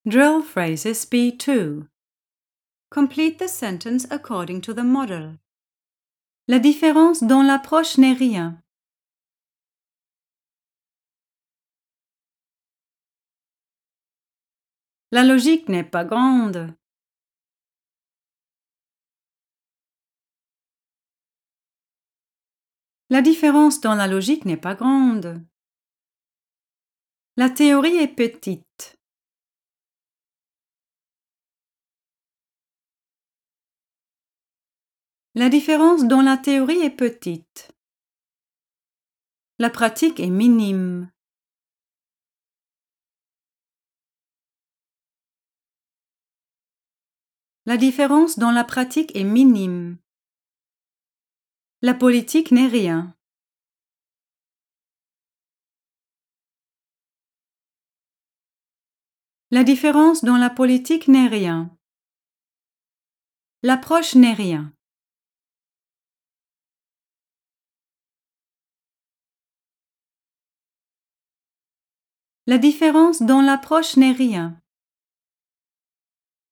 Drill phrases B2. Complete the sentence according to the model. La différence dans l'approche n'est rien. La logique n'est pas grande. La différence dans la logique n'est pas grande. La théorie est petite. La différence dans la théorie est petite. La pratique est minime. La différence dans la pratique est minime. La politique n'est rien. La différence dans la politique n'est rien. L'approche n'est rien. La différence dans l'approche n'est rien.